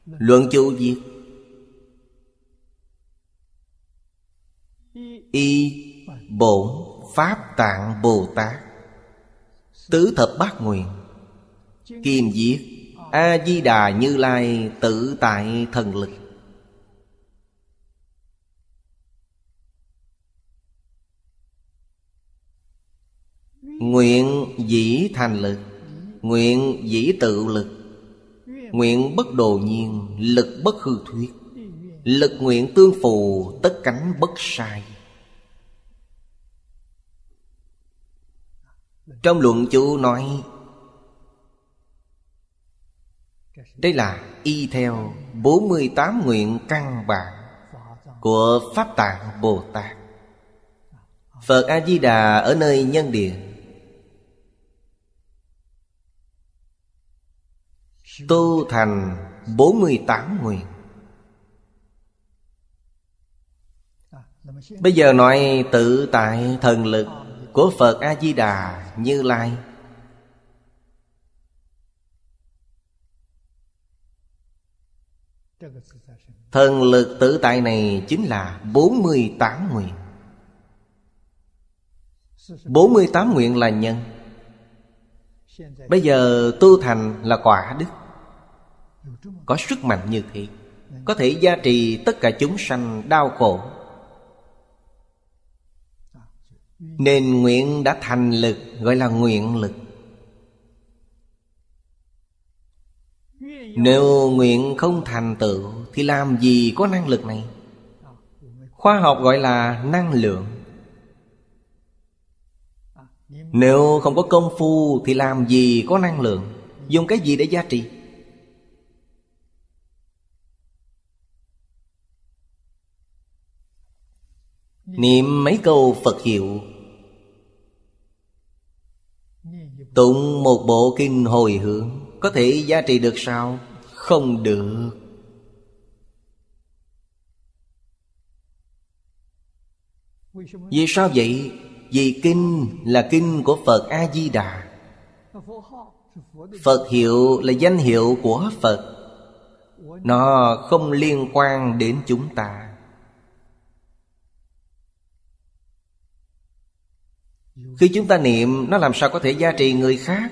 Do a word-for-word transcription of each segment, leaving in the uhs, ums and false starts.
Luận chú viết: Y bổn Pháp Tạng Bồ Tát tứ thập bát nguyện. Kim viết: A Di Đà Như Lai tự tại thần lực. Nguyện dĩ thành lực, nguyện dĩ tự lực, nguyện bất đồ nhiên, lực bất hư thuyết, lực nguyện tương phù, tất cánh bất sai. Trong luận chú nói đây là y theo bốn mươi tám nguyện căn bản của Pháp Tạng Bồ Tát. Phật A-di-đà ở nơi nhân địa tu thành bốn mươi tám nguyện. Bây giờ nói tự tại thần lực của Phật A-di-đà Như Lai. Thần lực tự tại này chính là bốn mươi tám nguyện. bốn mươi tám nguyện là nhân. Bây giờ tu thành là quả đức. Có sức mạnh như thế, có thể gia trì tất cả chúng sanh đau khổ. Nên nguyện đã thành lực, gọi là nguyện lực. Nếu nguyện không thành tựu thì làm gì có năng lực này? Khoa học gọi là năng lượng. Nếu không có công phu thì làm gì có năng lượng? Dùng cái gì để gia trì? Niệm mấy câu Phật hiệu, tụng một bộ kinh hồi hướng, có thể gia trì được sao? Không được. Vì sao vậy? Vì kinh là kinh của Phật A-di-đà. Phật hiệu là danh hiệu của Phật. Nó không liên quan đến chúng ta. Khi chúng ta niệm, nó làm sao có thể gia trì người khác?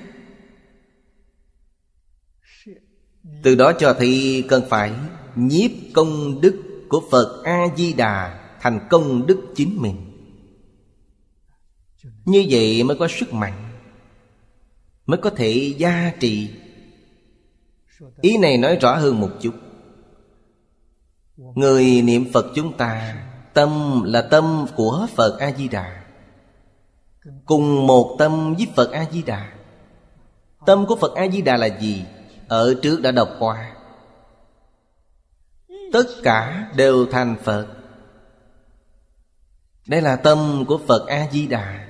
Từ đó cho thấy cần phải nhiếp công đức của Phật A-di-đà thành công đức chính mình. Như vậy mới có sức mạnh, mới có thể gia trì. Ý này nói rõ hơn một chút. Người niệm Phật chúng ta, tâm là tâm của Phật A-di-đà, cùng một tâm với Phật A-di-đà. Tâm của Phật A-di-đà là gì? Ở trước đã đọc qua. Tất cả đều thành Phật. Đây là tâm của Phật A-di-đà.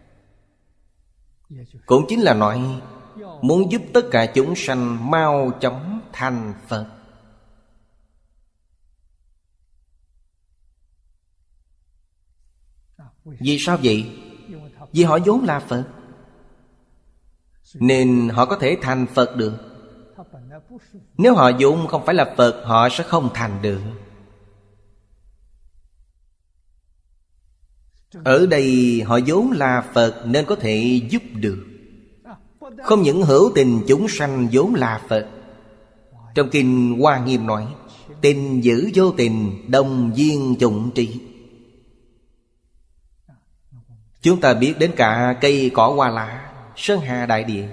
Cũng chính là nói muốn giúp tất cả chúng sanh mau chóng thành Phật. Vì sao vậy? Vì họ vốn là Phật, nên họ có thể thành Phật được. Nếu họ vốn không phải là Phật, họ sẽ không thành được. Ở đây họ vốn là Phật nên có thể giúp được. Không những hữu tình chúng sanh vốn là Phật. Trong kinh Hoa Nghiêm nói: tình giữ vô tình, đồng viên chủng tri. Chúng ta biết đến cả cây cỏ hoa lá, sơn hà đại địa.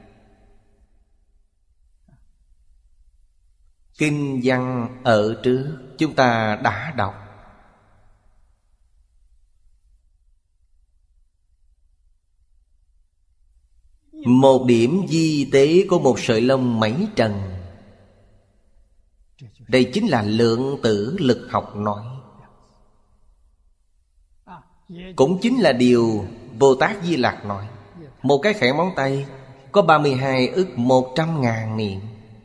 Kinh văn ở trước chúng ta đã đọc. Một điểm di tế của một sợi lông mảy trần. Đây chính là lượng tử lực học nói. Cũng chính là điều Bồ Tát Di Lặc nói. Một cái khẽ móng tay có ba mươi hai ức một trăm ngàn niệm.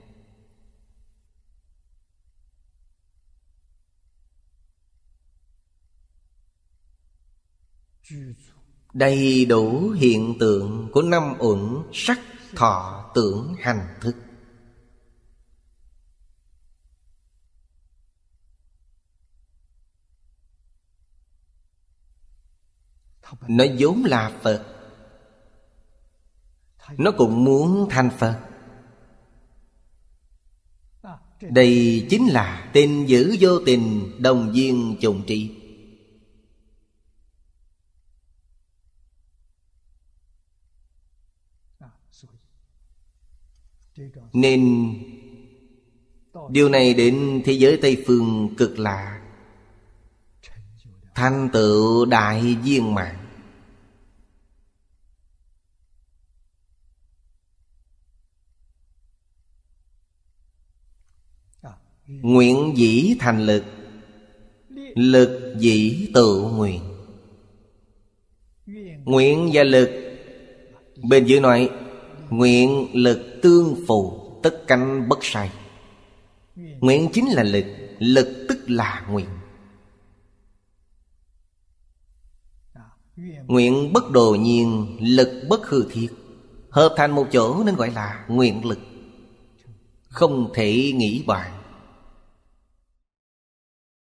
Đầy đủ hiện tượng của năm uẩn sắc thọ tưởng hành thức. Nó vốn là Phật, nó cũng muốn thành Phật. Đây chính là tình dữ vô tình, đồng duyên chủng tri. Nên điều này đến thế giới Tây Phương cực lạ, thành tựu đại viên mãn. Nguyện dĩ thành lực, lực dĩ tự nguyện. Nguyện và lực, bên dưới nói nguyện lực tương phù, tất cánh bất sai. Nguyện chính là lực, lực tức là nguyện. Nguyện bất đồ nhiên, lực bất hư thiết, hợp thành một chỗ nên gọi là nguyện lực, không thể nghĩ bàn.